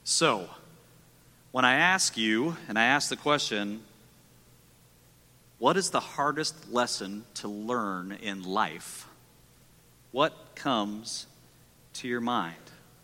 So, when I ask you, and I ask the question, what is the hardest lesson to learn in life? What comes to your mind?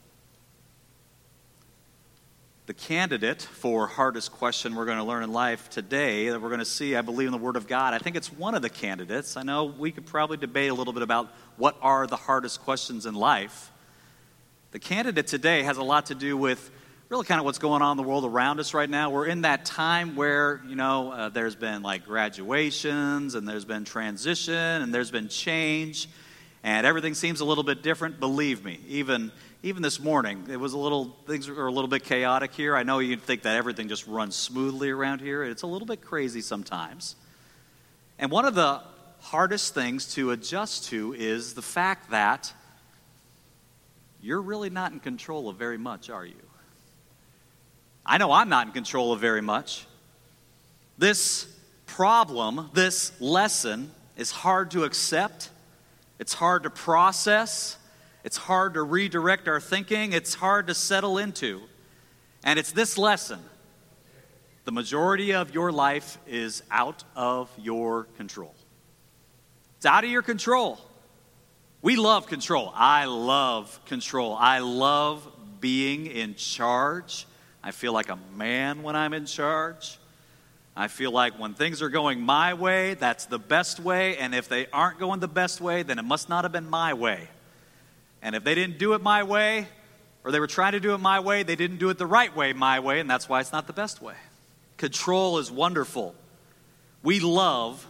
The candidate for hardest question we're going to learn in life today, that we're going to see, I believe, in the Word of God, I think it's one of the candidates. I know we could probably debate a little bit about what are the hardest questions in life. The candidate today has a lot to do with really kind of what's going on in the world around us right now. We're in that time where, there's been like graduations, and there's been transition, and there's been change, and everything seems a little bit different. Believe me, even this morning, things are a little bit chaotic here. I know you'd think that everything just runs smoothly around here. It's a little bit crazy sometimes. And one of the hardest things to adjust to is the fact that you're really not in control of very much, are you? I know I'm not in control of very much. This problem, this lesson, is hard to accept. It's hard to process. It's hard to redirect our thinking. It's hard to settle into. And it's this lesson. The majority of your life is out of your control. It's out of your control. We love control. I love control. I love being in charge. I feel like a man when I'm in charge. I feel like when things are going my way, that's the best way. And if they aren't going the best way, then it must not have been my way. And if they didn't do it my way, or they were trying to do it my way, they didn't do it the right way, my way, and that's why it's not the best way. Control is wonderful. We love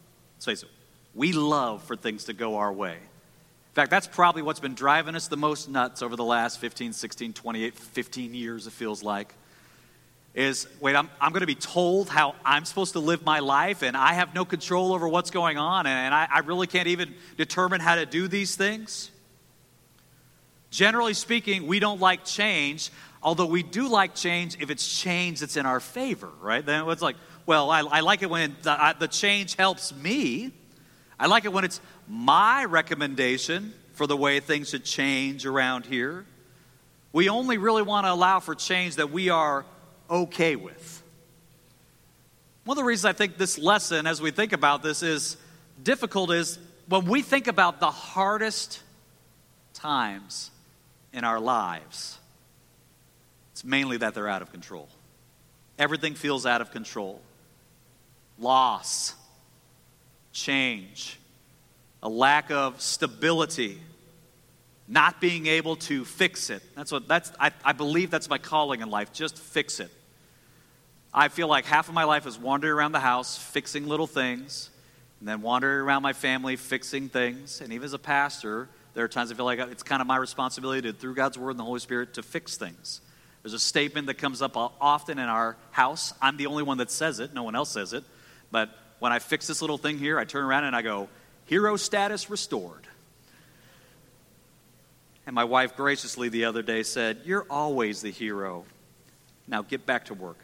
for things to go our way. In fact, that's probably what's been driving us the most nuts over the last 15, 16, 28, 15 years, it feels like, is, I'm going to be told how I'm supposed to live my life, and I have no control over what's going on, and I really can't even determine how to do these things. Generally speaking, we don't like change, although we do like change if it's change that's in our favor, right? Then it's like, well, I like it when the change helps me. I like it when it's my recommendation for the way things should change around here. We only really want to allow for change that we are okay with. One of the reasons I think this lesson, as we think about this, is difficult is when we think about the hardest times in our lives, it's mainly that they're out of control. Everything feels out of control. Loss, change, a lack of stability, not being able to fix it. I believe that's my calling in life, just fix it. I feel like half of my life is wandering around the house, fixing little things, and then wandering around my family, fixing things. And even as a pastor, there are times I feel like it's kind of my responsibility to, through God's Word and the Holy Spirit, to fix things. There's a statement that comes up often in our house. I'm the only one that says it. No one else says it. But when I fix this little thing here, I turn around and I go, hero status restored. And my wife graciously the other day said, you're always the hero. Now get back to work.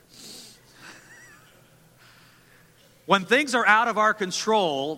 When things are out of our control,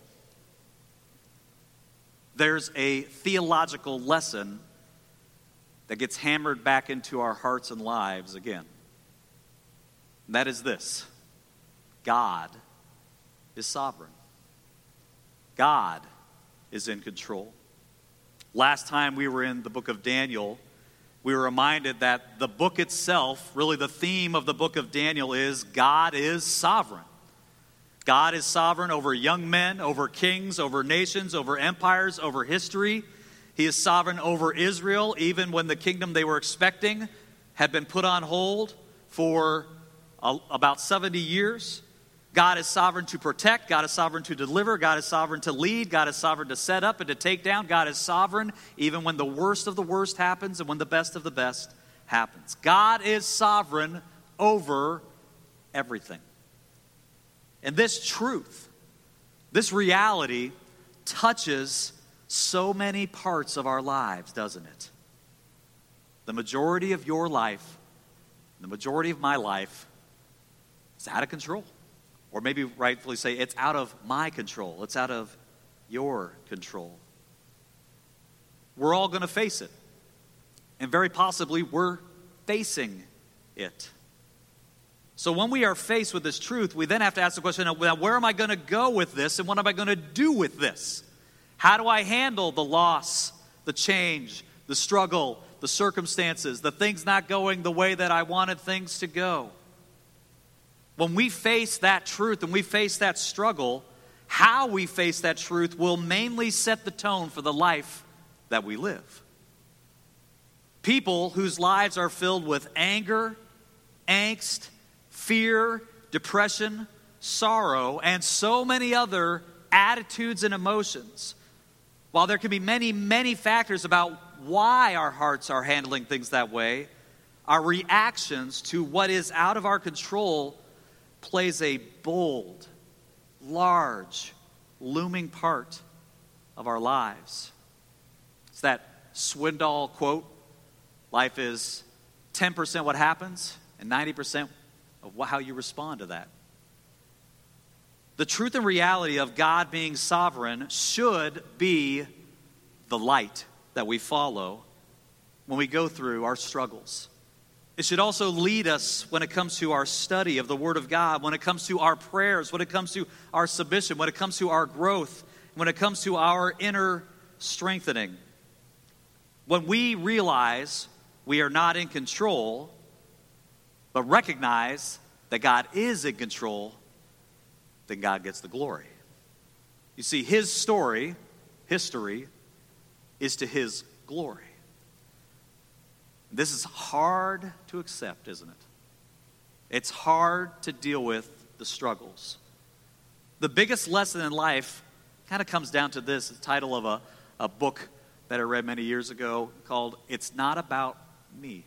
there's a theological lesson that gets hammered back into our hearts and lives again. And that is this: God is sovereign. God is in control. Last time we were in the book of Daniel, we were reminded that the book itself, really the theme of the book of Daniel is God is sovereign. God is sovereign over young men, over kings, over nations, over empires, over history. He is sovereign over Israel, even when the kingdom they were expecting had been put on hold for about 70 years. God is sovereign to protect. God is sovereign to deliver. God is sovereign to lead. God is sovereign to set up and to take down. God is sovereign even when the worst of the worst happens and when the best of the best happens. God is sovereign over everything. And this truth, this reality, touches so many parts of our lives, doesn't it? The majority of your life, the majority of my life, is out of control. Or maybe rightfully say, it's out of my control. It's out of your control. We're all going to face it. And very possibly, we're facing it. So when we are faced with this truth, we then have to ask the question, now, where am I going to go with this, and what am I going to do with this? How do I handle the loss, the change, the struggle, the circumstances, the things not going the way that I wanted things to go? When we face that truth and we face that struggle, how we face that truth will mainly set the tone for the life that we live. People whose lives are filled with anger, angst, fear, depression, sorrow, and so many other attitudes and emotions. While there can be many, many factors about why our hearts are handling things that way, our reactions to what is out of our control plays a bold, large, looming part of our lives. It's that Swindoll quote, life is 10% what happens and 90% of how you respond to that. The truth and reality of God being sovereign should be the light that we follow when we go through our struggles. It should also lead us when it comes to our study of the Word of God, when it comes to our prayers, when it comes to our submission, when it comes to our growth, when it comes to our inner strengthening. When we realize we are not in control, but recognize that God is in control, then God gets the glory. You see, His story, history, is to His glory. This is hard to accept, isn't it? It's hard to deal with the struggles. The biggest lesson in life kind of comes down to this, the title of a book that I read many years ago called It's Not About Me.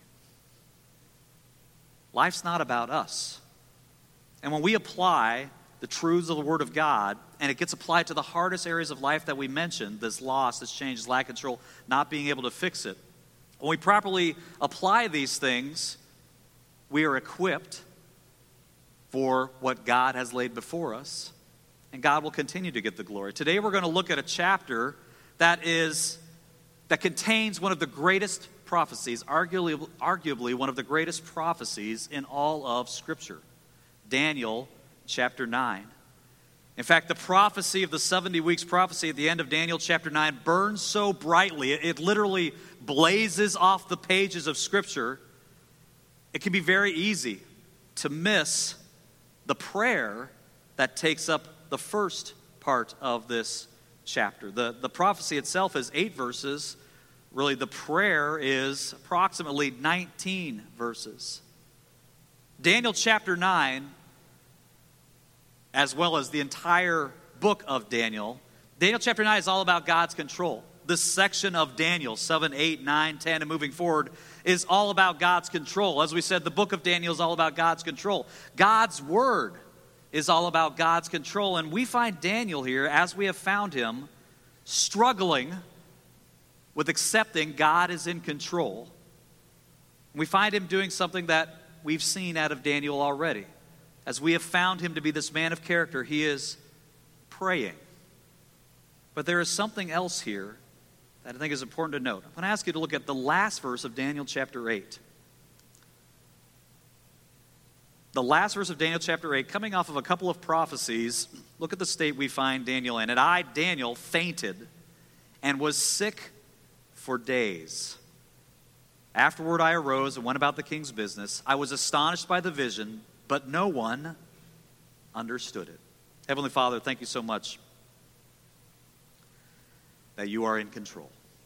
Life's not about us. And when we apply the truths of the Word of God, and it gets applied to the hardest areas of life that we mentioned, this loss, this change, this lack of control, not being able to fix it, when we properly apply these things, we are equipped for what God has laid before us, and God will continue to get the glory. Today we're going to look at a chapter that contains one of the greatest prophecies, arguably one of the greatest prophecies in all of Scripture. Daniel chapter 9. In fact, the prophecy of the 70 weeks prophecy at the end of Daniel chapter 9 burns so brightly, it literally blazes off the pages of Scripture. It can be very easy to miss the prayer that takes up the first part of this chapter. The prophecy itself is 8 verses. Really, the prayer is approximately 19 verses. Daniel chapter 9, as well as the entire book of Daniel, Daniel chapter 9 is all about God's control. This section of Daniel, 7, 8, 9, 10, and moving forward, is all about God's control. As we said, the book of Daniel is all about God's control. God's word is all about God's control. And we find Daniel here, as we have found him, struggling with accepting God is in control. We find him doing something that we've seen out of Daniel already. As we have found him to be this man of character, he is praying. But there is something else here that I think is important to note. I'm going to ask you to look at the last verse of Daniel chapter 8. The last verse of Daniel chapter 8, coming off of a couple of prophecies, look at the state we find Daniel in. And I, Daniel, fainted and was sick for days. Afterward I arose and went about the king's business. I was astonished by the vision, but no one understood it. Heavenly Father, thank you so much that you are in control.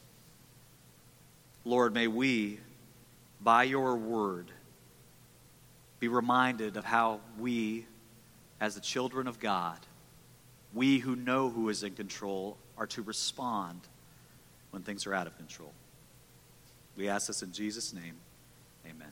Lord, may we, by your word, be reminded of how we, as the children of God, we who know who is in control, are to respond when things are out of control. We ask this in Jesus' name. Amen.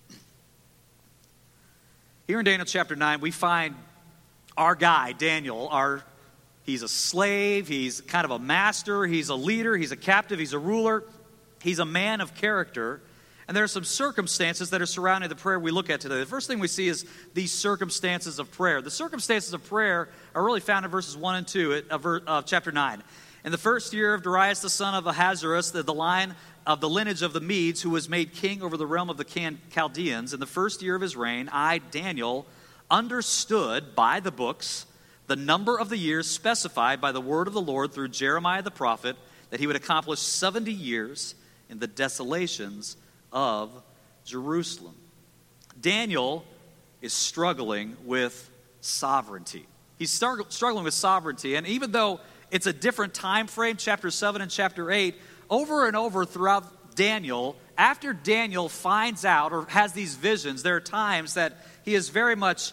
Here in Daniel chapter 9, we find our guy, Daniel. He's a slave, he's kind of a master, he's a leader, he's a captive, he's a ruler, he's a man of character. And there are some circumstances that are surrounding the prayer we look at today. The first thing we see is these circumstances of prayer. The circumstances of prayer are really found in verses 1 and 2 of chapter 9. In the first year of Darius the son of Ahasuerus, the line of the lineage of the Medes, who was made king over the realm of the Chaldeans, in the first year of his reign, I, Daniel, understood by the books the number of the years specified by the word of the Lord through Jeremiah the prophet, that he would accomplish 70 years in the desolations of Jerusalem. Daniel is struggling with sovereignty. He's struggling with sovereignty, and even though it's a different time frame, chapter 7 and chapter 8, over and over throughout Daniel, after Daniel finds out or has these visions, there are times that he is very much,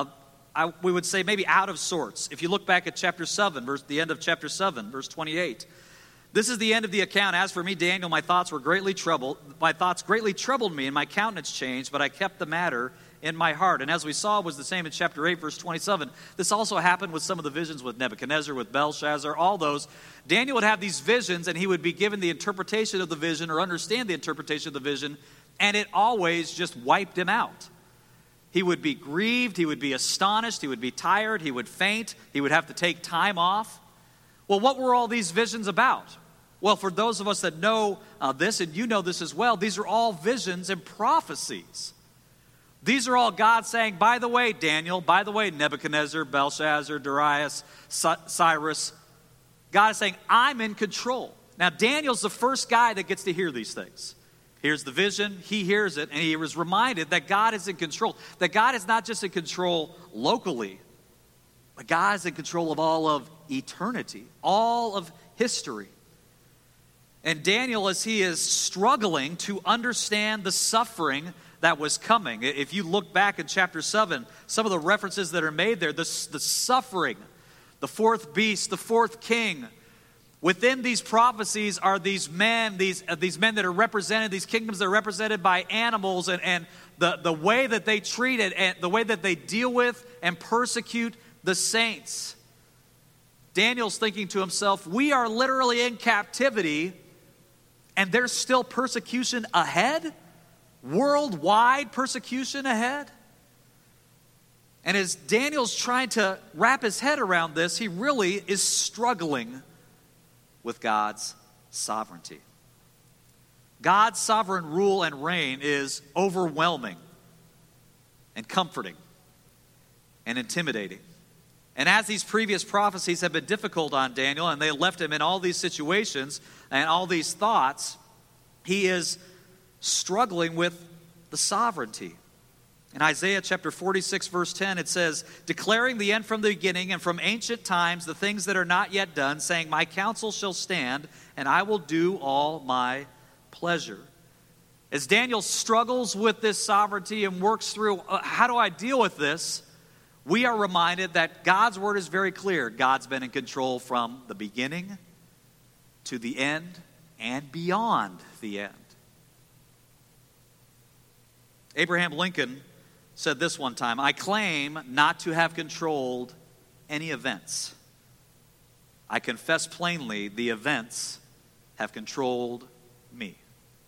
we would say, maybe out of sorts. If you look back at chapter 7, the end of chapter 7, verse 28, this is the end of the account. As for me, Daniel, my thoughts greatly troubled me, and my countenance changed, but I kept the matter in my heart. And as we saw, it was the same in chapter 8, verse 27. This also happened with some of the visions with Nebuchadnezzar, with Belshazzar, all those. Daniel would have these visions, and he would be given the interpretation of the vision or understand the interpretation of the vision, and it always just wiped him out. He would be grieved, he would be astonished, he would be tired, he would faint, he would have to take time off. Well, what were all these visions about? Well, for those of us that know this, and you know this as well, these are all visions and prophecies. These are all God saying, by the way, Daniel, by the way, Nebuchadnezzar, Belshazzar, Darius, Cyrus, God is saying, I'm in control. Now, Daniel's the first guy that gets to hear these things. Here's the vision, he hears it, and he was reminded that God is in control. That God is not just in control locally, but God is in control of all of eternity, all of history. And Daniel, as he is struggling to understand the suffering that was coming. If you look back in chapter 7, some of the references that are made there, the suffering, the fourth beast, the fourth king. Within these prophecies are these men that are represented, these kingdoms that are represented by animals, and the way that they treat it, and the way that they deal with and persecute the saints. Daniel's thinking to himself, we are literally in captivity, and there's still persecution ahead? Worldwide persecution ahead? And as Daniel's trying to wrap his head around this, he really is struggling with God's sovereignty. God's sovereign rule and reign is overwhelming and comforting and intimidating. And as these previous prophecies have been difficult on Daniel, and they left him in all these situations and all these thoughts, he is struggling with the sovereignty. In Isaiah chapter 46, verse 10, it says, declaring the end from the beginning and from ancient times the things that are not yet done, saying, my counsel shall stand, and I will do all my pleasure. As Daniel struggles with this sovereignty and works through, how do I deal with this? We are reminded that God's word is very clear. God's been in control from the beginning to the end and beyond the end. Abraham Lincoln said this one time, I claim not to have controlled any events. I confess plainly the events have controlled me.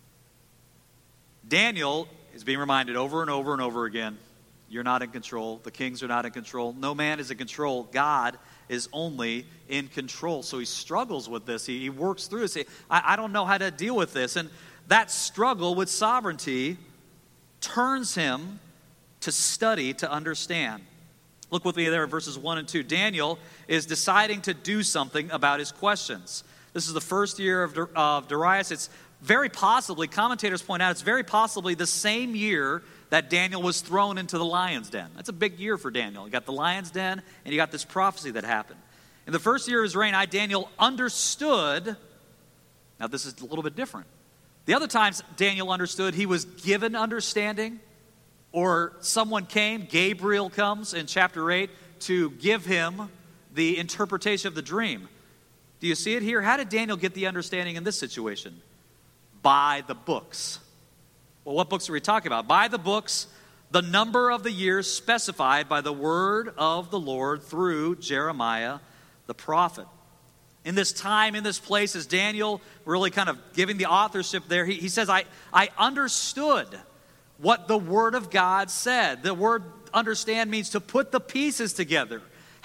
Daniel is being reminded over and over and over again, you're not in control. The kings are not in control. No man is in control. God is only in control. So he struggles with this. He works through this. I don't know how to deal with this. And that struggle with sovereignty turns him to study, to understand. Look with me there in verses 1 and 2. Daniel is deciding to do something about his questions. This is the first year of Darius. It's very possibly, commentators point out, it's very possibly the same year that Daniel was thrown into the lion's den. That's a big year for Daniel. You got the lion's den, and you got this prophecy that happened. In the first year of his reign, Daniel understood. Now, this is a little bit different. The other times Daniel understood, he was given understanding, or someone came, Gabriel comes in chapter 8, to give him the interpretation of the dream. Do you see it here? How did Daniel get the understanding in this situation? By the books. Well, what books are we talking about? By the books, the number of the years specified by the word of the Lord through Jeremiah the prophet. In this time, in this place, as Daniel really kind of giving the authorship there, he says, I understood what the word of God said. The word understand means to put the pieces together.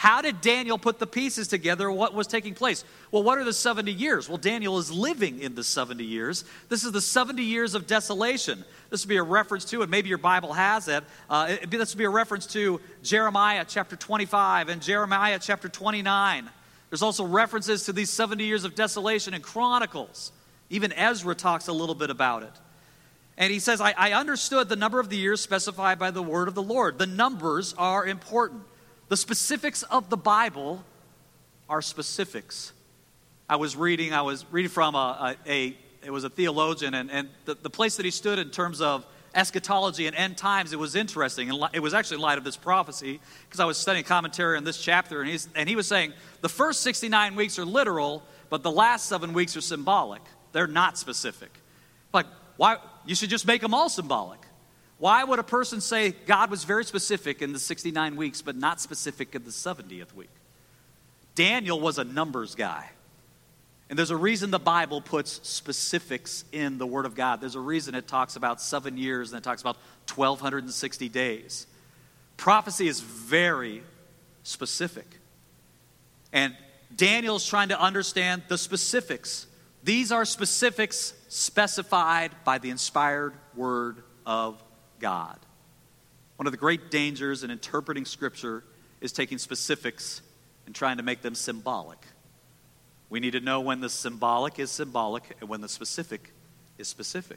how did Daniel put the pieces together? What was taking place? Well, what are the 70 years? Well, Daniel is living in the 70 years. This is the 70 years of desolation. This would be a reference to, and maybe your Bible has it, this would be a reference to Jeremiah chapter 25 and Jeremiah chapter 29. There's also references to these 70 years of desolation in Chronicles. Even Ezra talks a little bit about it. And he says, I understood the number of the years specified by the word of the Lord. The numbers are important. The specifics of the Bible are specifics. I was reading from it was a theologian, and the place that he stood in terms of eschatology and end times, it was interesting. And it was actually in light of this prophecy, because I was studying commentary on this chapter, and he was saying, the first 69 weeks are literal, but the last 7 weeks are symbolic. They're not specific. Like, why? You should just make them all symbolic. Why would a person say God was very specific in the 69 weeks, but not specific in the 70th week? Daniel was a numbers guy. And there's a reason the Bible puts specifics in the Word of God. There's a reason it talks about 7 years and it talks about 1,260 days. Prophecy is very specific. And Daniel's trying to understand the specifics. These are specifics specified by the inspired Word of God. One of the great dangers in interpreting Scripture is taking specifics and trying to make them symbolic. We need to know when the symbolic is symbolic and when the specific is specific.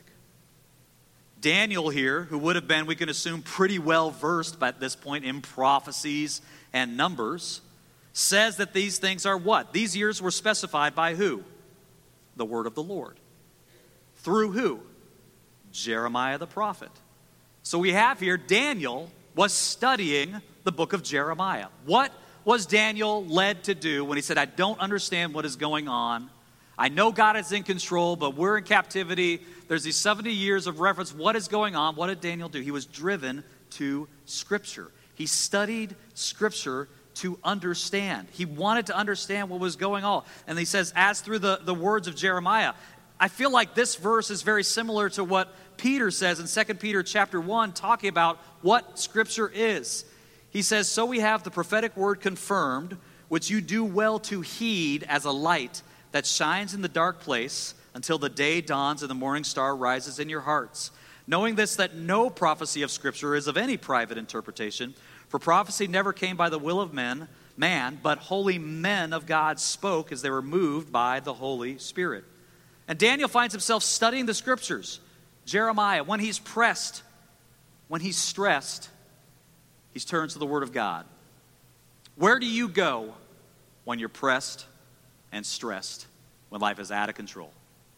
Daniel here, who would have been, we can assume, pretty well versed at this point in prophecies and numbers, says that these things are what? These years were specified by who? The word of the Lord. Through who? Jeremiah the prophet. So we have here, Daniel was studying the book of Jeremiah. What was Daniel led to do when he said, I don't understand what is going on? I know God is in control, but we're in captivity. There's these 70 years of reference. What is going on? What did Daniel do? He was driven to Scripture. He studied Scripture to understand. He wanted to understand what was going on. And he says, as through the words of Jeremiah. I feel like this verse is very similar to what Peter says in 2 Peter chapter 1, talking about what Scripture is. He says, so we have the prophetic word confirmed, which you do well to heed as a light that shines in the dark place until the day dawns and the morning star rises in your hearts. Knowing this, that no prophecy of Scripture is of any private interpretation, for prophecy never came by the will of man, but holy men of God spoke as they were moved by the Holy Spirit. And Daniel finds himself studying the Scriptures. Jeremiah, when he's pressed, when he's stressed, he turns to the Word of God. Where do you go when you're pressed and stressed, when life is out of control?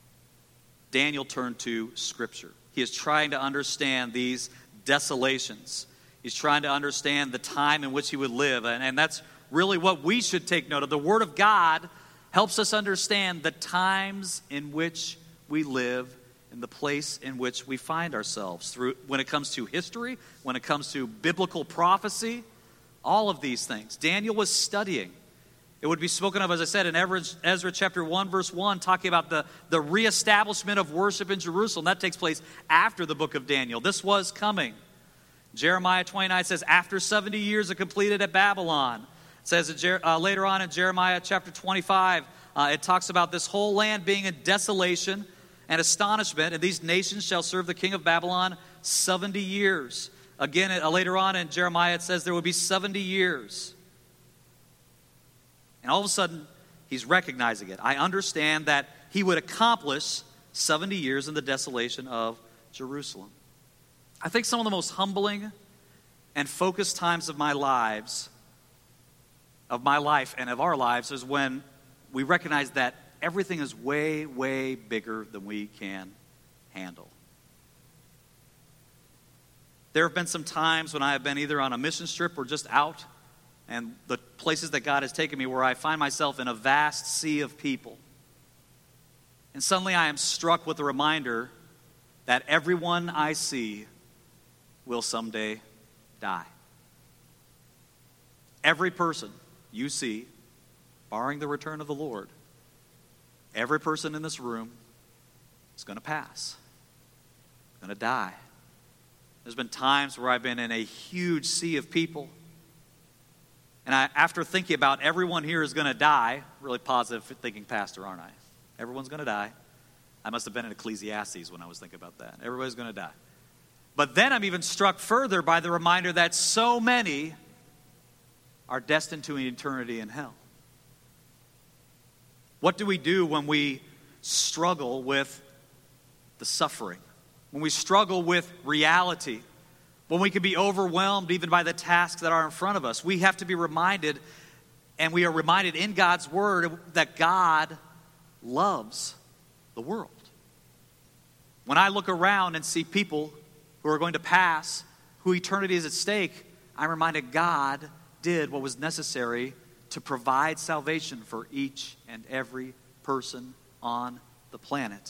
Daniel turned to Scripture. He is trying to understand these desolations. He's trying to understand the time in which he would live. And that's really what we should take note of. The Word of God helps us understand the times in which we live and the place in which we find ourselves. When it comes to history, when it comes to biblical prophecy, all of these things. Daniel was studying. It would be spoken of, as I said, in Ezra chapter 1, verse 1, talking about the reestablishment of worship in Jerusalem. That takes place after the book of Daniel. This was coming. Jeremiah 29 says, after 70 years are completed at Babylon. It says later on in Jeremiah chapter 25, it talks about this whole land being in desolation and astonishment, and these nations shall serve the king of Babylon 70 years. Again, later on in Jeremiah, it says there will be 70 years. And all of a sudden, he's recognizing it. I understand that he would accomplish 70 years in the desolation of Jerusalem. I think some of the most humbling and focused times of my life and of our lives, is when we recognize that everything is way, way bigger than we can handle. There have been some times when I have been either on a mission trip or just out, and the places that God has taken me where I find myself in a vast sea of people. And suddenly I am struck with the reminder that everyone I see will someday die. Every person you see, barring the return of the Lord, every person in this room is going to pass, going to die. There's been times where I've been in a huge sea of people, And after thinking about everyone here is going to die, really positive thinking pastor, aren't I? Everyone's going to die. I must have been in Ecclesiastes when I was thinking about that. Everybody's going to die. But then I'm even struck further by the reminder that so many are destined to an eternity in hell. What do we do when we struggle with the suffering? When we struggle with reality? When we can be overwhelmed even by the tasks that are in front of us? We have to be reminded, and we are reminded in God's Word, that God loves the world. When I look around and see people who are going to pass, who eternity is at stake, I'm reminded God did what was necessary to provide salvation for each and every person on the planet.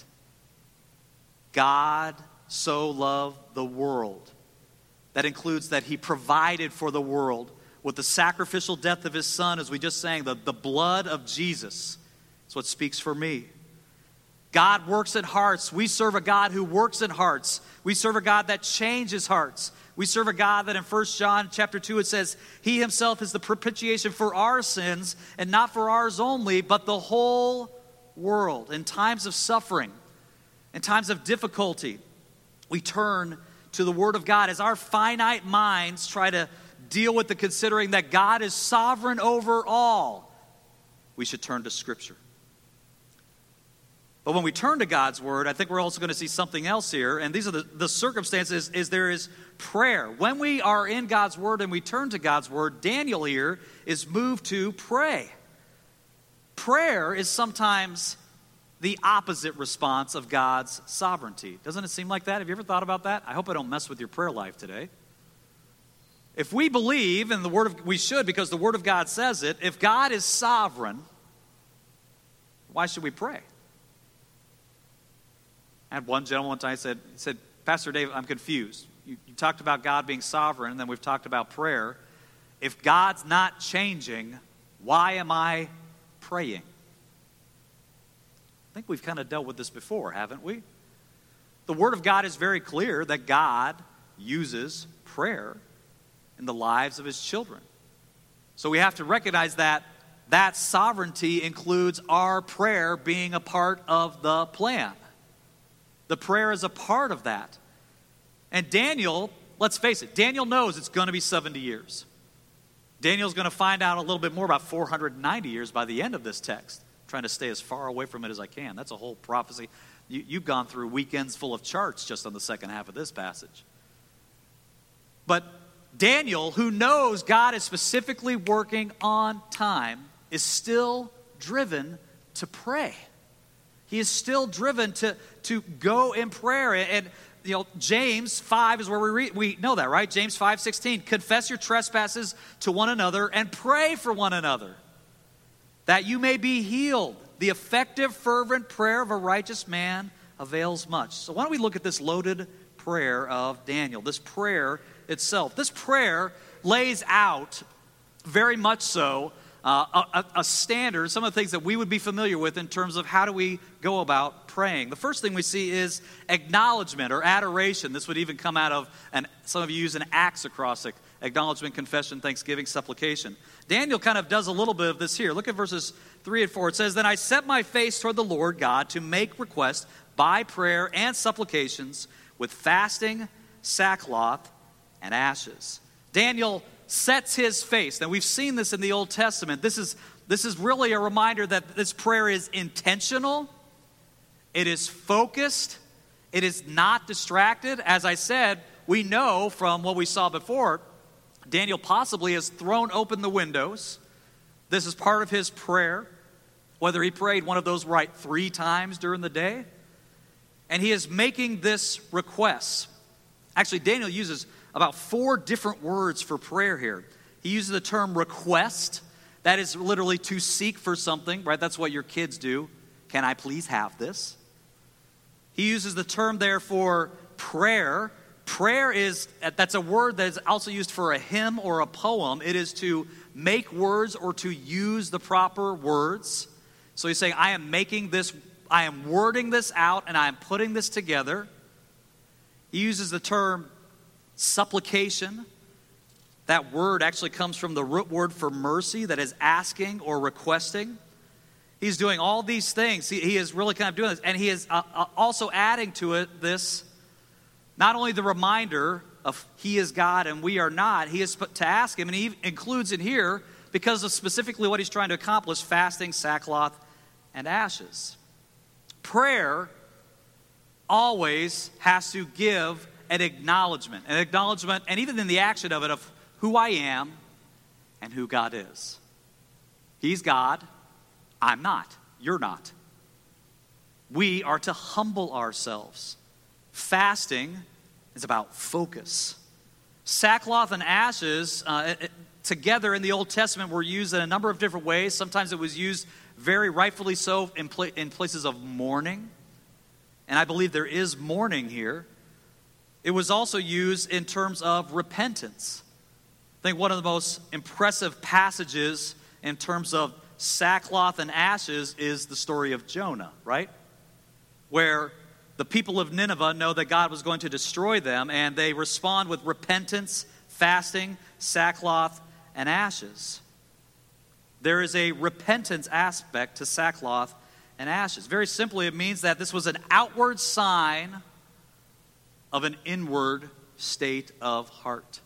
God so loved the world. That includes that he provided for the world with the sacrificial death of his Son, as we just sang, the blood of Jesus. That's what speaks for me. God works in hearts. We serve a God who works in hearts. We serve a God that changes hearts. We serve a God that in 1 John chapter 2 it says, he himself is the propitiation for our sins, and not for ours only, but the whole world. In times of suffering, in times of difficulty, we turn to the Word of God. As our finite minds try to deal with the considering that God is sovereign over all, we should turn to Scripture. But when we turn to God's Word, I think we're also going to see something else here, and these are the circumstances, is there is prayer. When we are in God's Word and we turn to God's Word, Daniel here is moved to pray. Prayer is sometimes the opposite response of God's sovereignty. Doesn't it seem like that? Have you ever thought about that? I hope I don't mess with your prayer life today. If we believe in the Word of, we should, because the Word of God says it, if God is sovereign, why should we pray? I had one gentleman one time said, Pastor Dave, I'm confused. You talked about God being sovereign, and then we've talked about prayer. If God's not changing, why am I praying? I think we've kind of dealt with this before, haven't we? The Word of God is very clear that God uses prayer in the lives of His children. So we have to recognize that that sovereignty includes our prayer being a part of the plan. The prayer is a part of that. And Daniel, let's face it, Daniel knows it's going to be 70 years. Daniel's going to find out a little bit more about 490 years by the end of this text. I'm trying to stay as far away from it as I can. That's a whole prophecy. You've gone through weekends full of charts just on the second half of this passage. But Daniel, who knows God is specifically working on time, is still driven to pray. He is still driven to go in prayer. And you know, James 5 is where we know that, right? James 5:16. Confess your trespasses to one another and pray for one another, that you may be healed. The effective, fervent prayer of a righteous man avails much. So why don't we look at this loaded prayer of Daniel, this prayer itself. This prayer lays out very much so a standard, some of the things that we would be familiar with in terms of how do we go about praying. The first thing we see is acknowledgement or adoration. This would even come out of, and some of you use an axe acrostic, acknowledgement, confession, thanksgiving, supplication. Daniel kind of does a little bit of this here. Look at verses 3 and 4. It says, Then I set my face toward the Lord God to make request by prayer and supplications with fasting, sackcloth, and ashes. Daniel sets his face. Now, we've seen this in the Old Testament. This is really a reminder that this prayer is intentional. It is focused. It is not distracted. As I said, we know from what we saw before, Daniel possibly has thrown open the windows. This is part of his prayer, whether he prayed one of those 3 times during the day. And he is making this request. Actually, Daniel uses about 4 different words for prayer here. He uses the term request. That is literally to seek for something, right? That's what your kids do. Can I please have this? He uses the term there for prayer. Prayer that's a word that is also used for a hymn or a poem. It is to make words or to use the proper words. So he's saying, I am wording this out and I am putting this together. He uses the term supplication. That word actually comes from the root word for mercy, that is asking or requesting. He's doing all these things. He is really kind of doing this. And he is also adding to it this, not only the reminder of he is God and we are not, he is to ask him, and he includes in here, because of specifically what he's trying to accomplish, fasting, sackcloth, and ashes. Prayer always has to give an acknowledgement, and even in the action of it, of who I am and who God is. He's God. I'm not. You're not. We are to humble ourselves. Fasting is about focus. Sackcloth and ashes together in the Old Testament were used in a number of different ways. Sometimes it was used very rightfully so in places of mourning. And I believe there is mourning here. It was also used in terms of repentance. I think one of the most impressive passages in terms of sackcloth and ashes is the story of Jonah, right? Where the people of Nineveh know that God was going to destroy them, and they respond with repentance, fasting, sackcloth, and ashes. There is a repentance aspect to sackcloth and ashes. Very simply, it means that this was an outward sign of an inward state of heart.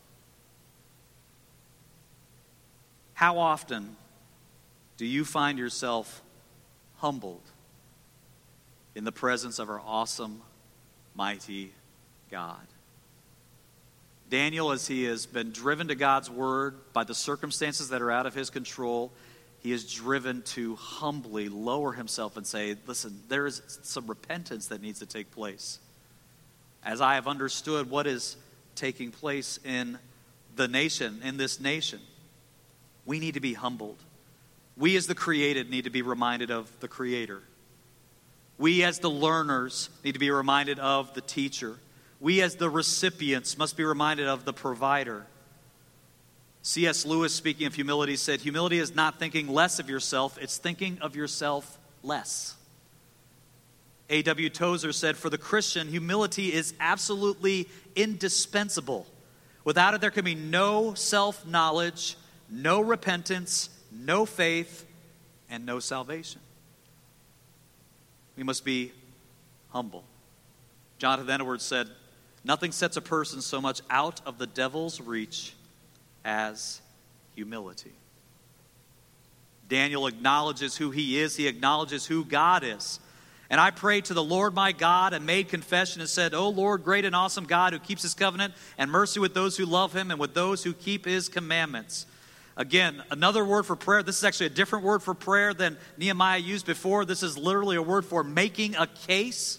How often do you find yourself humbled in the presence of our awesome, mighty God? Daniel, as he has been driven to God's word by the circumstances that are out of his control, he is driven to humbly lower himself and say, listen, there is some repentance that needs to take place. As I have understood what is taking place in the nation, in this nation, we need to be humbled. We as the created need to be reminded of the Creator. We as the learners need to be reminded of the teacher. We as the recipients must be reminded of the provider. C.S. Lewis, speaking of humility, said, humility is not thinking less of yourself, it's thinking of yourself less. A.W. Tozer said, for the Christian, humility is absolutely indispensable. Without it, there can be no self-knowledge, no repentance, no faith, and no salvation. We must be humble. Jonathan Edwards said, nothing sets a person so much out of the devil's reach as humility. Daniel acknowledges who he is. He acknowledges who God is. And I prayed to the Lord my God and made confession and said, O Lord, great and awesome God, who keeps his covenant and mercy with those who love him and with those who keep his commandments. Again, another word for prayer. This is actually a different word for prayer than Nehemiah used before. This is literally a word for making a case.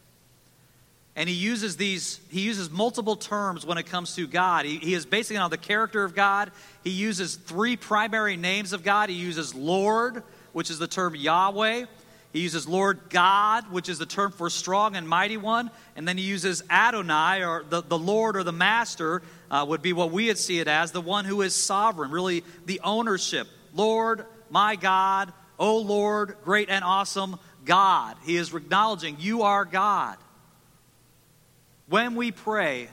And he uses multiple terms when it comes to God. He is basing it on the character of God. He uses three primary names of God. He uses Lord, which is the term Yahweh. He uses Lord God, which is the term for strong and mighty one. And then he uses Adonai, or the Lord or the Master, would be what we would see it as, the one who is sovereign, really the ownership. Lord, my God, O Lord, great and awesome God. He is acknowledging you are God. When we pray,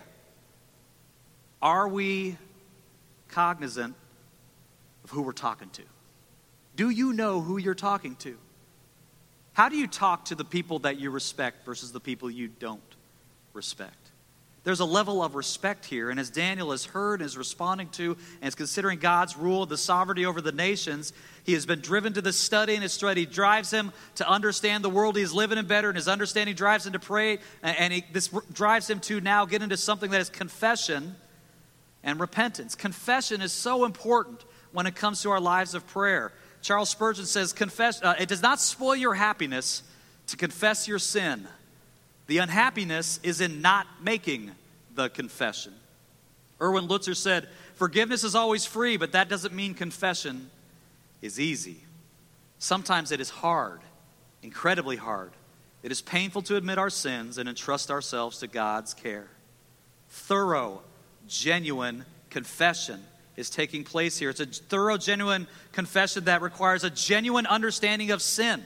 are we cognizant of who we're talking to? Do you know who you're talking to? How do you talk to the people that you respect versus the people you don't respect? There's a level of respect here, and as Daniel has heard and is responding to and is considering God's rule, the sovereignty over the nations, he has been driven to this study, and his study drives him to understand the world he's living in better, and his understanding drives him to pray, and this drives him to now get into something that is confession and repentance. Confession is so important when it comes to our lives of prayer. Charles Spurgeon says, it does not spoil your happiness to confess your sin. The unhappiness is in not making the confession. Erwin Lutzer said, forgiveness is always free, but that doesn't mean confession is easy. Sometimes it is hard, incredibly hard. It is painful to admit our sins and entrust ourselves to God's care. Thorough, genuine confession is taking place here. It's a thorough, genuine confession that requires a genuine understanding of sin.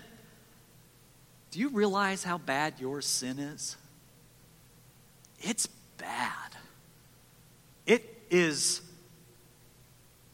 Do you realize how bad your sin is? It's bad. It is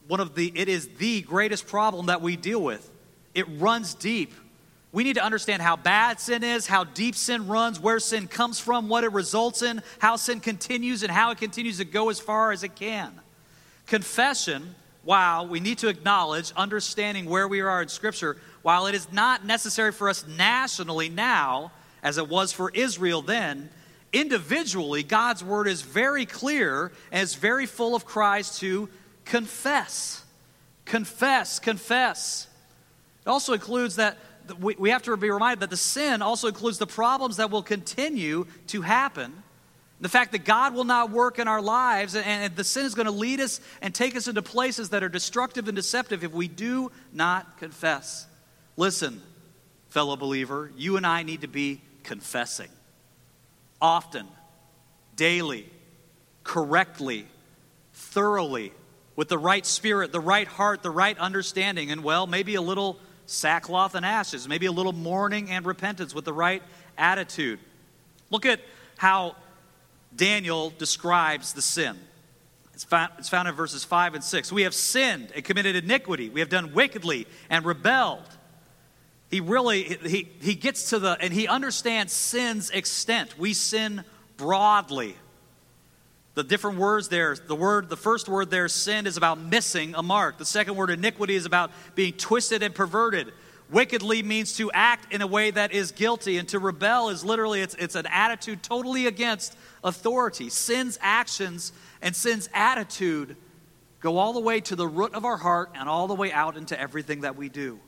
it is the greatest problem that we deal with. It runs deep. We need to understand how bad sin is, how deep sin runs, where sin comes from, what it results in, how sin continues, and how it continues to go as far as it can. Confession, while we need to acknowledge, understanding where we are in Scripture, while it is not necessary for us nationally now, as it was for Israel then, individually, God's word is very clear and is very full of cries to confess. Confess, confess. It also includes that we have to be reminded that the sin also includes the problems that will continue to happen. The fact that God will not work in our lives, and the sin is going to lead us and take us into places that are destructive and deceptive if we do not confess. Listen, fellow believer, you and I need to be confessing. Often, daily, correctly, thoroughly, with the right spirit, the right heart, the right understanding, and maybe a little sackcloth and ashes, maybe a little mourning and repentance with the right attitude. Look at how Daniel describes the sin. It's found in verses 5 and 6. We have sinned and committed iniquity. We have done wickedly and rebelled. He gets to and he understands sin's extent. We sin broadly. The different words there, the first word there, sin, is about missing a mark. The second word, iniquity, is about being twisted and perverted. Wickedly means to act in a way that is guilty, and to rebel is literally, it's an attitude totally against authority. Sin's actions and sin's attitude go all the way to the root of our heart and all the way out into everything that we do.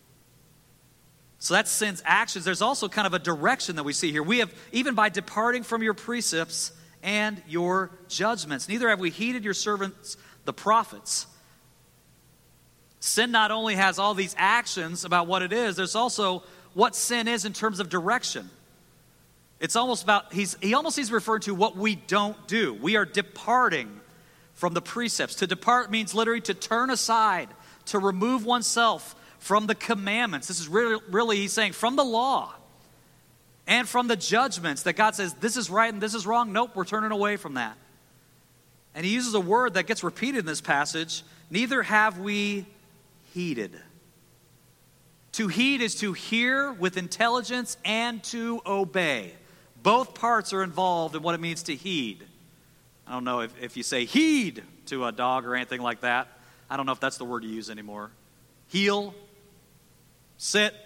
So that's sin's actions. There's also kind of a direction that we see here. We have, even by departing from your precepts and your judgments, neither have we heeded your servants, the prophets. Sin not only has all these actions about what it is, there's also what sin is in terms of direction. It's almost about, he's referring to what we don't do. We are departing from the precepts. To depart means literally to turn aside, to remove oneself from the commandments. This is really he's saying from the law and from the judgments that God says this is right and this is wrong. Nope, we're turning away from that. And he uses a word that gets repeated in this passage. Neither have we heeded. To heed is to hear with intelligence and to obey. Both parts are involved in what it means to heed. I don't know if you say heed to a dog or anything like that. I don't know if that's the word you use anymore. Heel, sit.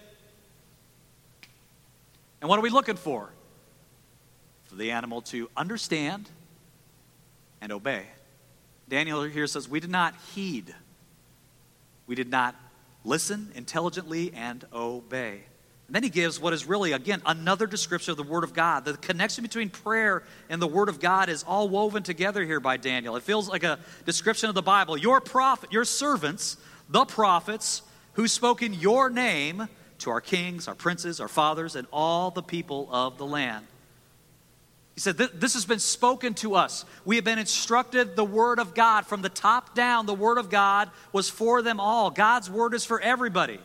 And what are we looking for? For the animal to understand and obey. Daniel here says, we did not heed. We did not listen intelligently and obey. And then he gives what is really, again, another description of the Word of God. The connection between prayer and the Word of God is all woven together here by Daniel. It feels like a description of the Bible. Your servants, the prophets, who spoke in your name to our kings, our princes, our fathers, and all the people of the land. He said, this has been spoken to us. We have been instructed the Word of God. From the top down, the Word of God was for them all. God's Word is for everybody.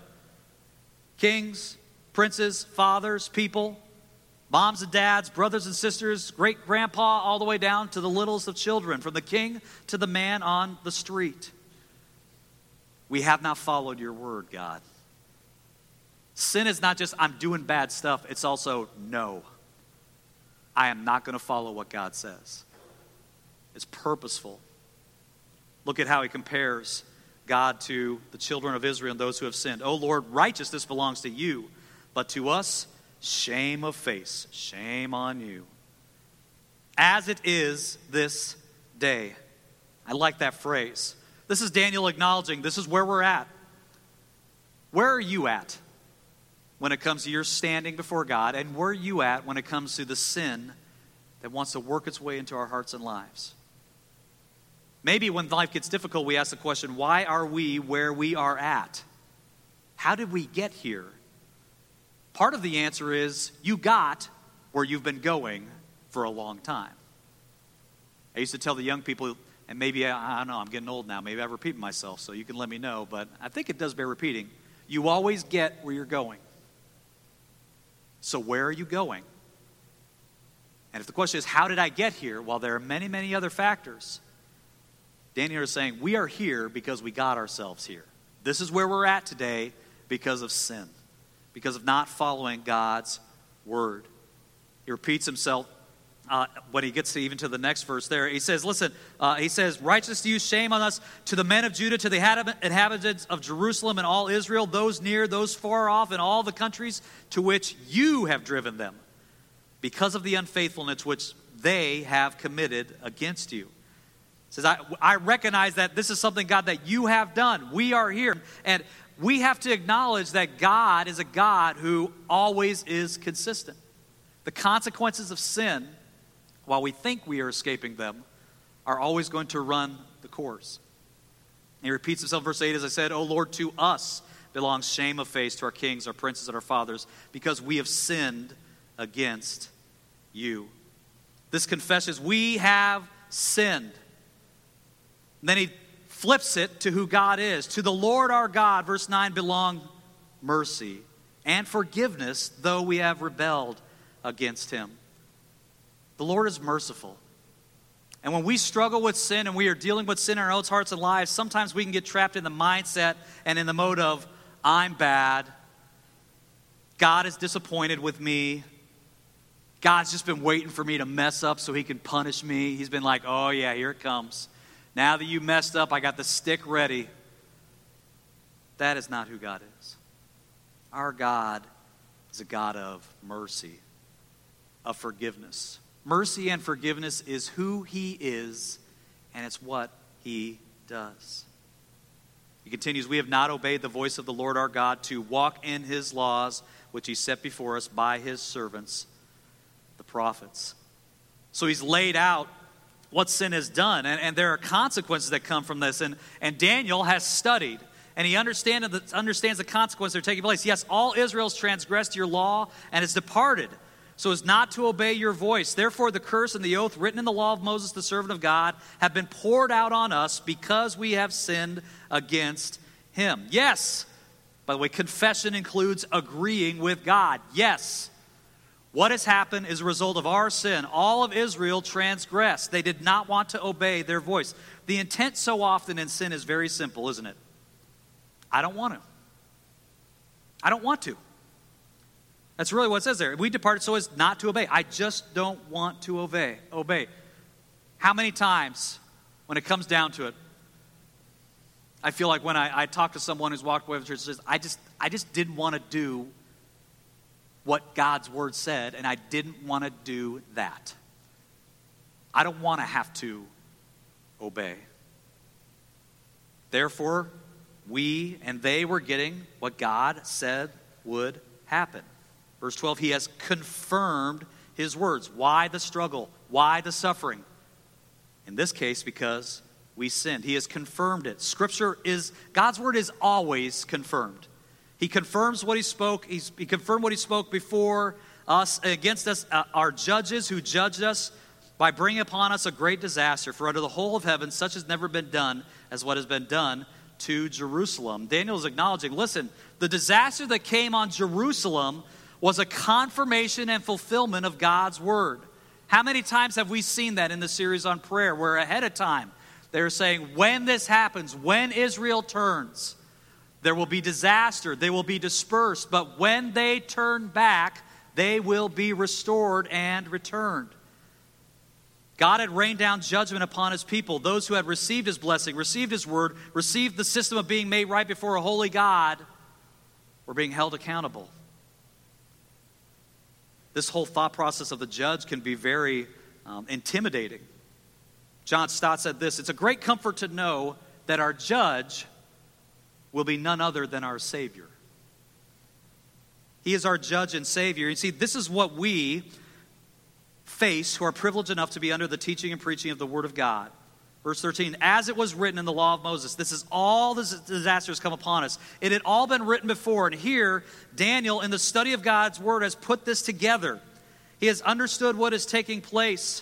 Kings, princes, fathers, people, moms and dads, brothers and sisters, great-grandpa, all the way down to the littlest of children, from the king to the man on the street. We have not followed your word, God. Sin is not just, I'm doing bad stuff. It's also, no, I am not going to follow what God says. It's purposeful. Look at how he compares God to the children of Israel and those who have sinned. Oh Lord, righteousness belongs to you, but to us, shame of face, shame on you. As it is this day. I like that phrase. This is Daniel acknowledging this is where we're at. Where are you at when it comes to your standing before God? And where are you at when it comes to the sin that wants to work its way into our hearts and lives? Maybe when life gets difficult, we ask the question, why are we where we are at? How did we get here? Part of the answer is you got where you've been going for a long time. I used to tell the young people, and maybe, I don't know, I'm getting old now. Maybe I repeat myself, so you can let me know. But I think it does bear repeating. You always get where you're going. So where are you going? And if the question is, how did I get here? Well, there are many, many other factors. Daniel is saying, we are here because we got ourselves here. This is where we're at today because of sin, because of not following God's word. He repeats himself when he gets even to the next verse there. He says, listen, he says, righteous to you, shame on us, to the men of Judah, to the inhabitants of Jerusalem and all Israel, those near, those far off, and all the countries to which you have driven them, because of the unfaithfulness which they have committed against you. He says, I recognize that this is something, God, that you have done. We are here. And we have to acknowledge that God is a God who always is consistent. The consequences of sin, while we think we are escaping them, are always going to run the course. And he repeats himself, verse 8, as I said, O Lord, to us belongs shame of face, to our kings, our princes, and our fathers, because we have sinned against you. This confession is, we have sinned. And then he flips it to who God is. To the Lord our God, verse 9, belong mercy and forgiveness, though we have rebelled against him. The Lord is merciful. And when we struggle with sin and we are dealing with sin in our own hearts and lives, sometimes we can get trapped in the mindset and in the mode of, I'm bad. God is disappointed with me. God's just been waiting for me to mess up so he can punish me. He's been like, oh yeah, here it comes. Now that you messed up, I got the stick ready. That is not who God is. Our God is a God of mercy, of forgiveness. Mercy and forgiveness is who he is, and it's what he does. He continues, we have not obeyed the voice of the Lord our God to walk in his laws, which he set before us by his servants, the prophets. So he's laid out what sin has done, and there are consequences that come from this, and Daniel has studied, and he understands the consequences that are taking place. Yes, all Israel's transgressed your law and has departed, so as not to obey your voice. Therefore the curse and the oath written in the law of Moses, the servant of God, have been poured out on us because we have sinned against him. Yes, by the way, confession includes agreeing with God. Yes, what has happened is a result of our sin. All of Israel transgressed. They did not want to obey their voice. The intent so often in sin is very simple, isn't it? I don't want to. I don't want to. That's really what it says there. We departed so as not to obey. I just don't want to obey. How many times, when it comes down to it, I feel like when I talk to someone who's walked away from church, says, I just didn't want to do what God's word said, and I didn't want to do that. I don't want to have to obey. Therefore, we and they were getting what God said would happen. Verse 12, he has confirmed his words. Why the struggle? Why the suffering? In this case, because we sinned. He has confirmed it. God's word is always confirmed. He confirms what he spoke. He confirmed what he spoke before us, against us, our judges who judged us, by bringing upon us a great disaster. For under the whole of heaven, such has never been done as what has been done to Jerusalem. Daniel is acknowledging, listen, the disaster that came on Jerusalem was a confirmation and fulfillment of God's word. How many times have we seen that in the series on prayer, where ahead of time they're saying, when this happens, when Israel turns, there will be disaster, they will be dispersed, but when they turn back, they will be restored and returned. God had rained down judgment upon his people. Those who had received his blessing, received his word, received the system of being made right before a holy God, were being held accountable. This whole thought process of the judge can be very intimidating. John Stott said this, it's a great comfort to know that our judge will be none other than our Savior. He is our judge and Savior. You see, this is what we face who are privileged enough to be under the teaching and preaching of the Word of God. Verse 13, as it was written in the law of Moses, this is all the disasters come upon us. It had all been written before, and here, Daniel, in the study of God's Word, has put this together. He has understood what is taking place,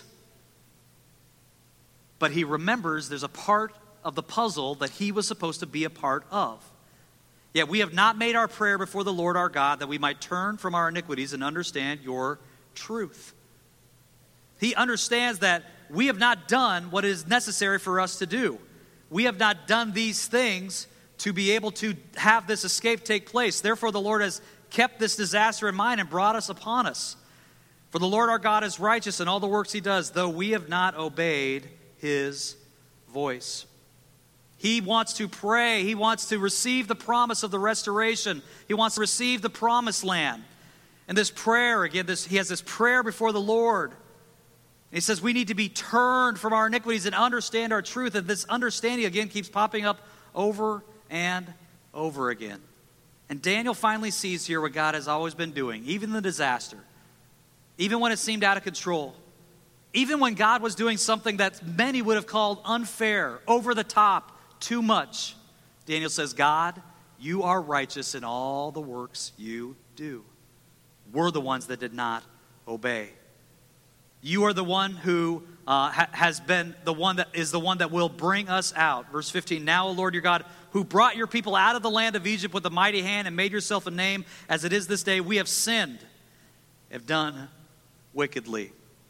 but he remembers there's a part of the puzzle that he was supposed to be a part of. Yet we have not made our prayer before the Lord our God that we might turn from our iniquities and understand your truth. He understands that we have not done what is necessary for us to do. we have not done these things to be able to have this escape take place. Therefore, the Lord has kept this disaster in mind and brought us upon us. For the Lord our God is righteous in all the works he does, though we have not obeyed his voice. He wants to pray. He wants to receive the promise of the restoration. He wants to receive the promised land. And this prayer, again, he has this prayer before the Lord. He says we need to be turned from our iniquities and understand our truth. And this understanding, again, keeps popping up over and over again. And Daniel finally sees here what God has always been doing, even in the disaster, even when it seemed out of control, even when God was doing something that many would have called unfair, over the top, too much. Daniel says, God, you are righteous in all the works you do. We're the ones that did not obey. You are the one who has been the one that will bring us out. Verse 15, now, O Lord your God, who brought your people out of the land of Egypt with a mighty hand and made yourself a name as it is this day, we have sinned, have done wickedly.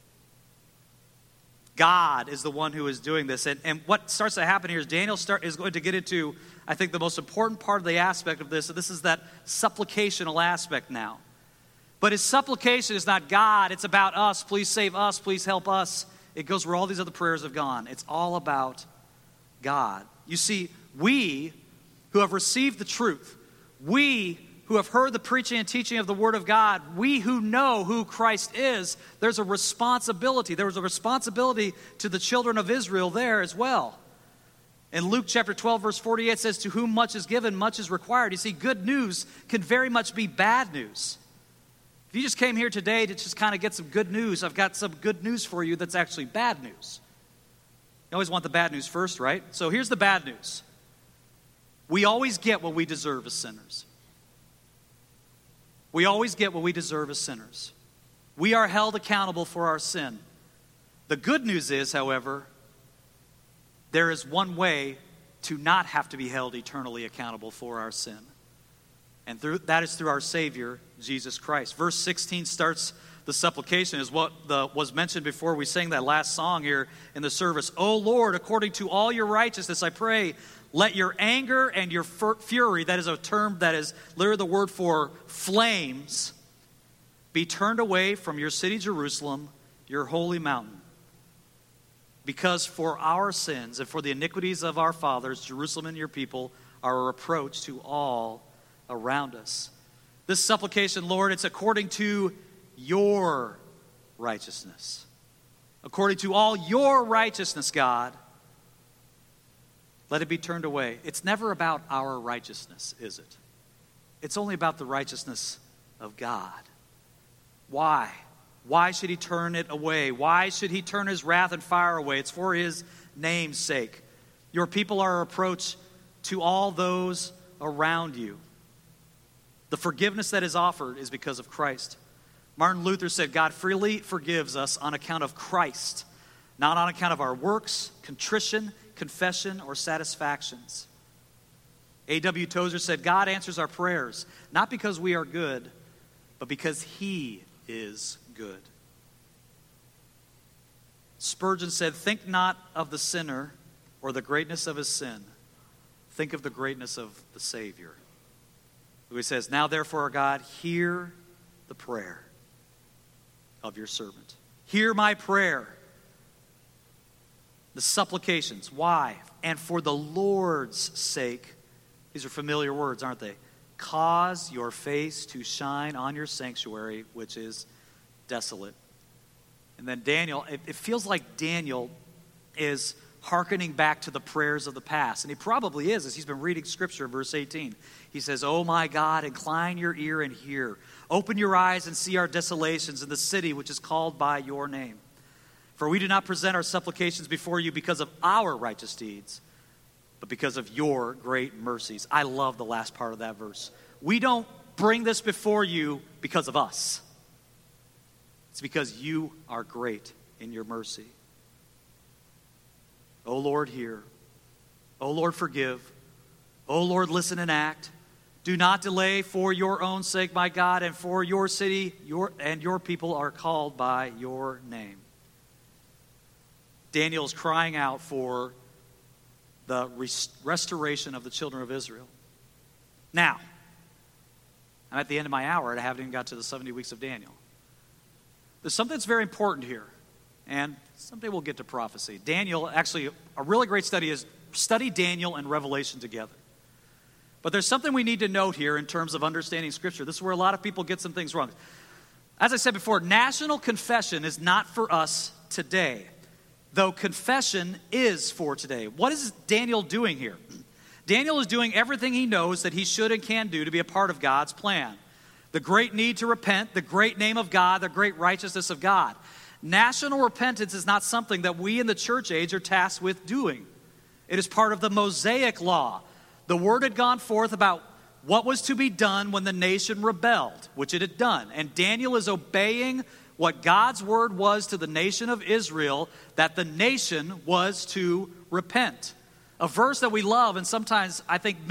God is the one who is doing this. And what starts to happen here is Daniel is going to get into, I think, the most important part of the aspect of this. This is that supplicational aspect now. But his supplication is not God. It's about us. Please save us. Please help us. It goes where all these other prayers have gone. It's all about God. You see, we who have received the truth, we who have heard the preaching and teaching of the Word of God, we who know who Christ is, there's a responsibility. There was a responsibility to the children of Israel there as well. In Luke chapter 12, verse 48, it says, to whom much is given, much is required. You see, good news can very much be bad news. If you just came here today to just kind of get some good news, I've got some good news for you that's actually bad news. You always want the bad news first, right? So here's the bad news. We always get what we deserve as sinners. We always get what we deserve as sinners. We are held accountable for our sin. The good news is, however, there is one way to not have to be held eternally accountable for our sin. And that is through our Savior, Jesus Christ. Verse 16 starts the supplication, is what was mentioned before we sang that last song here in the service. O Lord, according to all your righteousness, I pray, let your anger and your fury, that is a term that is literally the word for flames, be turned away from your city Jerusalem, your holy mountain. Because for our sins and for the iniquities of our fathers, Jerusalem and your people are a reproach to all around us. This supplication, Lord, it's according to your righteousness. According to all your righteousness, God, let it be turned away. It's never about our righteousness, is it? It's only about the righteousness of God. Why? Why should he turn it away? Why should he turn his wrath and fire away? It's for his name's sake. Your people are a reproach to all those around you. The forgiveness that is offered is because of Christ. Martin Luther said, God freely forgives us on account of Christ, not on account of our works, contrition, confession, or satisfactions. A.W. Tozer said, God answers our prayers, not because we are good, but because he is good. Spurgeon said, think not of the sinner or the greatness of his sin. Think of the greatness of the Savior. Who he says, now therefore, God, hear the prayer of your servant. Hear my prayer. The supplications. Why? And for the Lord's sake. These are familiar words, aren't they? Cause your face to shine on your sanctuary, which is desolate. And then Daniel, it feels like Daniel is hearkening back to the prayers of the past. And he probably is, as he's been reading Scripture, verse 18. He says, oh my God, incline your ear and hear. Open your eyes and see our desolations in the city which is called by your name. For we do not present our supplications before you because of our righteous deeds, but because of your great mercies. I love the last part of that verse. We don't bring this before you because of us. It's because you are great in your mercy. O Lord, hear. O Lord, forgive. O Lord, listen and act. Do not delay for your own sake, my God, and for your city and your people are called by your name. Daniel is crying out for the restoration of the children of Israel. Now, I'm at the end of my hour and I haven't even got to the 70 weeks of Daniel. There's something that's very important here, and someday we'll get to prophecy. Daniel, actually, a really great study is study Daniel and Revelation together. But there's something we need to note here in terms of understanding Scripture. This is where a lot of people get some things wrong. As I said before, national confession is not for us today, though confession is for today. What is Daniel doing here? Daniel is doing everything he knows that he should and can do to be a part of God's plan. The great need to repent, the great name of God, the great righteousness of God. National repentance is not something that we in the church age are tasked with doing. It is part of the Mosaic law. The word had gone forth about what was to be done when the nation rebelled, which it had done. And Daniel is obeying what God's word was to the nation of Israel, that the nation was to repent. A verse that we love and sometimes, I think,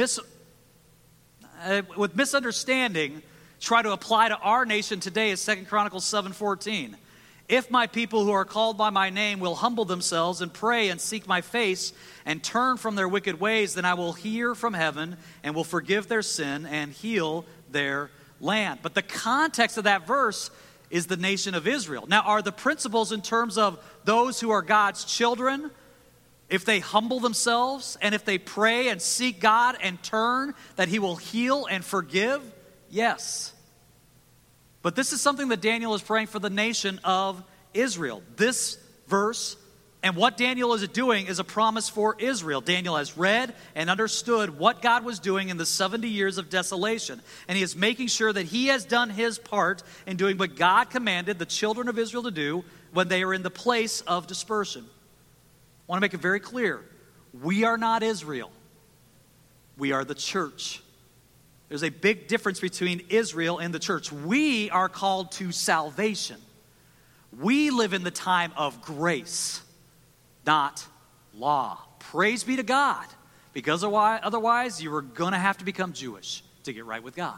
with misunderstanding, try to apply to our nation today is 2 Chronicles 7:14. If my people who are called by my name will humble themselves and pray and seek my face and turn from their wicked ways, then I will hear from heaven and will forgive their sin and heal their land. But the context of that verse is the nation of Israel. Now, are the principles in terms of those who are God's children, if they humble themselves and if they pray and seek God and turn, that he will heal and forgive? Yes. But this is something that Daniel is praying for the nation of Israel. This verse and what Daniel is doing is a promise for Israel. Daniel has read and understood what God was doing in the 70 years of desolation. And he is making sure that he has done his part in doing what God commanded the children of Israel to do when they are in the place of dispersion. I want to make it very clear. We are not Israel. We are the church. There's a big difference between Israel and the church. We are called to salvation. We live in the time of grace, not law. Praise be to God. Because otherwise, you are going to have to become Jewish to get right with God.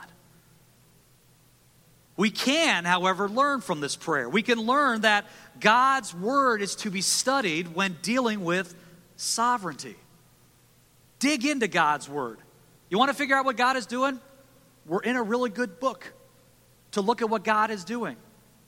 We can, however, learn from this prayer. We can learn that God's word is to be studied when dealing with sovereignty. Dig into God's word. You want to figure out what God is doing? We're in a really good book to look at what God is doing.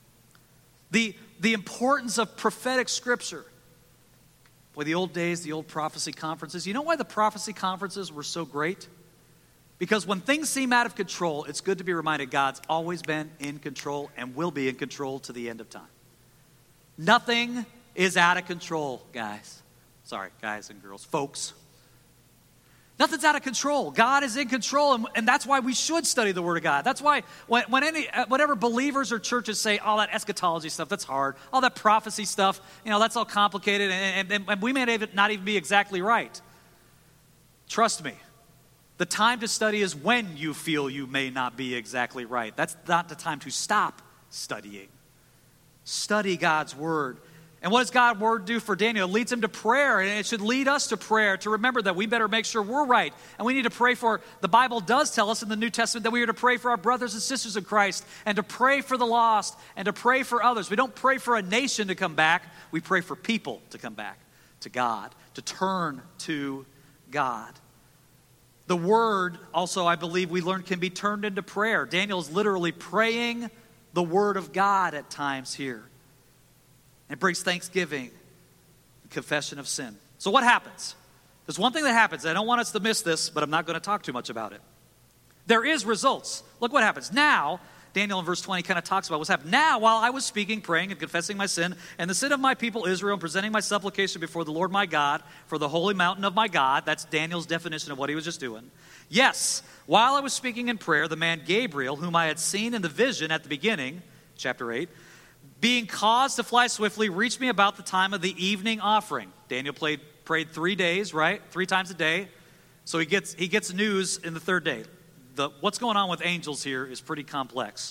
The importance of prophetic scripture. Boy, the old days, the old prophecy conferences. You know why the prophecy conferences were so great? Because when things seem out of control, it's good to be reminded God's always been in control and will be in control to the end of time. Nothing is out of control, guys. Sorry, guys and girls, folks. Nothing's out of control. God is in control, and that's why we should study the Word of God. That's why whenever believers or churches say, all that eschatology stuff, that's hard. All that prophecy stuff, that's all complicated, and we may not even be exactly right. Trust me, the time to study is when you feel you may not be exactly right. That's not the time to stop studying. Study God's Word. And what does God's word do for Daniel? It leads him to prayer, and it should lead us to prayer to remember that we better make sure we're right. And we need to pray for, the Bible does tell us in the New Testament that we are to pray for our brothers and sisters in Christ, and to pray for the lost, and to pray for others. We don't pray for a nation to come back. We pray for people to come back to God, to turn to God. The word also, I believe we learn, can be turned into prayer. Daniel is literally praying the word of God at times here. It brings thanksgiving and confession of sin. So what happens? There's one thing that happens. I don't want us to miss this, but I'm not going to talk too much about it. There is results. Look what happens. Now, Daniel in verse 20 kind of talks about what's happened. Now, while I was speaking, praying, and confessing my sin, and the sin of my people Israel, and presenting my supplication before the Lord my God for the holy mountain of my God, that's Daniel's definition of what he was just doing. Yes, while I was speaking in prayer, the man Gabriel, whom I had seen in the vision at the beginning, chapter 8, being caused to fly swiftly, reached me about the time of the evening offering. Daniel prayed 3 days, right? 3 times a day. So he gets news in the third day. What's going on with angels here is pretty complex.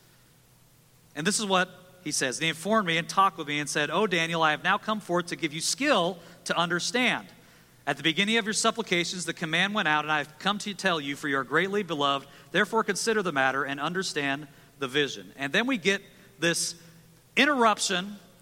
And this is what he says. And he informed me and talked with me and said, "Oh, Daniel, I have now come forth to give you skill to understand. At the beginning of your supplications, the command went out, and I have come to tell you, for you are greatly beloved. Therefore, consider the matter and understand the vision." And then we get this interruption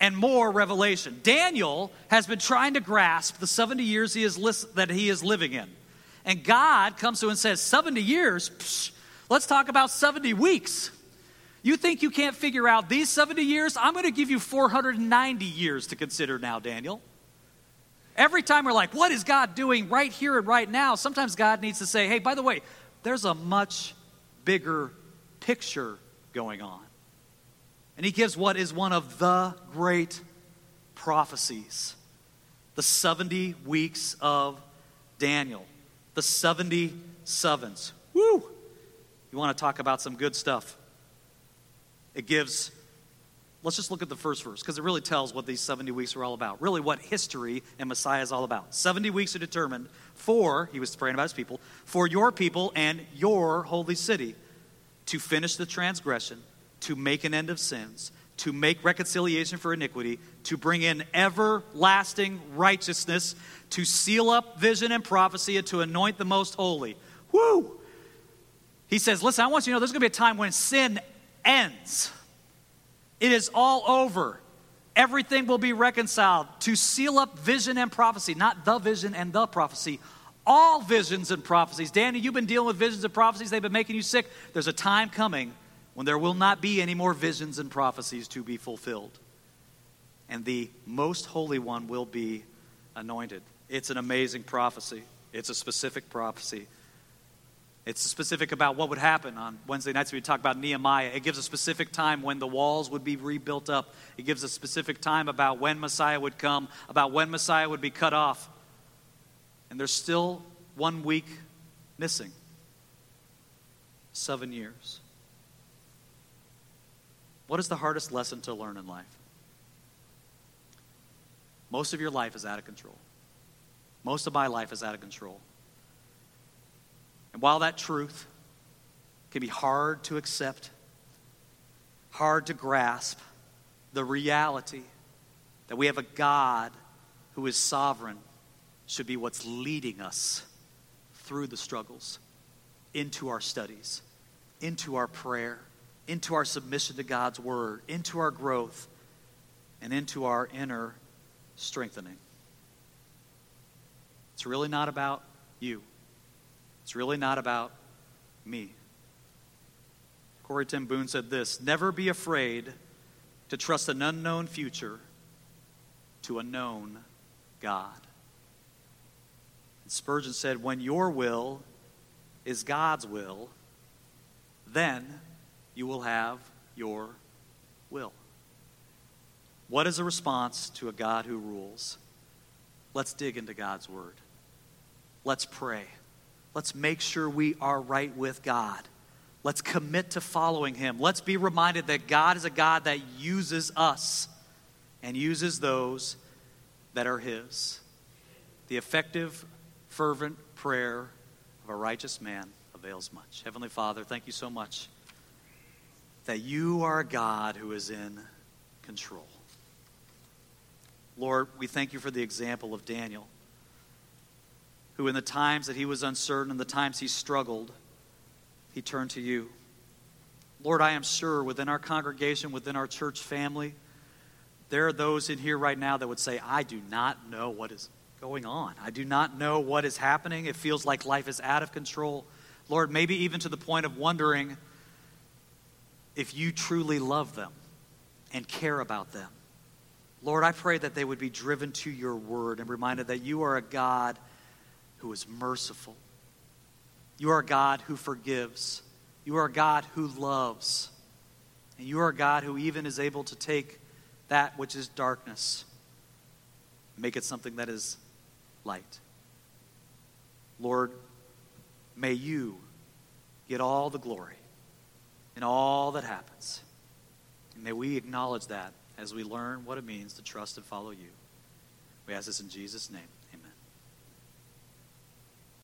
and more revelation. Daniel has been trying to grasp the 70 years that he is living in. And God comes to him and says, 70 years? Psh, let's talk about 70 weeks. You think you can't figure out these 70 years? I'm going to give you 490 years to consider now, Daniel. Every time we're like, what is God doing right here and right now? Sometimes God needs to say, hey, by the way, there's a much bigger picture going on. And he gives what is one of the great prophecies, the 70 weeks of Daniel, the 70 sevens. Woo! You want to talk about some good stuff. It gives, let's just look at the first verse, because it really tells what these 70 weeks are all about. Really what history and Messiah is all about. 70 weeks are determined for, he was praying about his people, for your people and your holy city, to finish the transgression, to make an end of sins, to make reconciliation for iniquity, to bring in everlasting righteousness, to seal up vision and prophecy, and to anoint the most holy. Woo! He says, listen, I want you to know there's going to be a time when sin ends. It is all over. Everything will be reconciled. To seal up vision and prophecy, not the vision and the prophecy, all visions and prophecies. Danny, you've been dealing with visions and prophecies. They've been making you sick. There's a time coming when there will not be any more visions and prophecies to be fulfilled. And the most holy one will be anointed. It's an amazing prophecy. It's a specific prophecy. It's specific about what would happen on Wednesday nights. We talk about Nehemiah. It gives a specific time when the walls would be rebuilt up. It gives a specific time about when Messiah would come, about when Messiah would be cut off. And there's still 1 week missing. 7 years. What is the hardest lesson to learn in life? Most of your life is out of control. Most of my life is out of control. And while that truth can be hard to accept, hard to grasp, the reality that we have a God who is sovereign should be what's leading us through the struggles, into our studies, into our prayer, into our submission to God's word, into our growth, and into our inner strengthening. It's really not about you. It's really not about me. Corrie ten Boom said this, never be afraid to trust an unknown future to a known God. And Spurgeon said, when your will is God's will, then you will have your will. What is a response to a God who rules? Let's dig into God's word. Let's pray. Let's make sure we are right with God. Let's commit to following him. Let's be reminded that God is a God that uses us and uses those that are his. The effective, fervent prayer of a righteous man avails much. Heavenly Father, thank you so much that you are a God who is in control. Lord, we thank you for the example of Daniel, who in the times that he was uncertain and the times he struggled, he turned to you. Lord, I am sure within our congregation, within our church family, there are those in here right now that would say, I do not know what is going on. I do not know what is happening. It feels like life is out of control. Lord, maybe even to the point of wondering if you truly love them and care about them. Lord, I pray that they would be driven to your word and reminded that you are a God who is merciful. You are a God who forgives. You are a God who loves. And you are a God who even is able to take that which is darkness and make it something that is light. Lord, may you get all the glory in all that happens. And may we acknowledge that as we learn what it means to trust and follow you. We ask this in Jesus' name. Amen.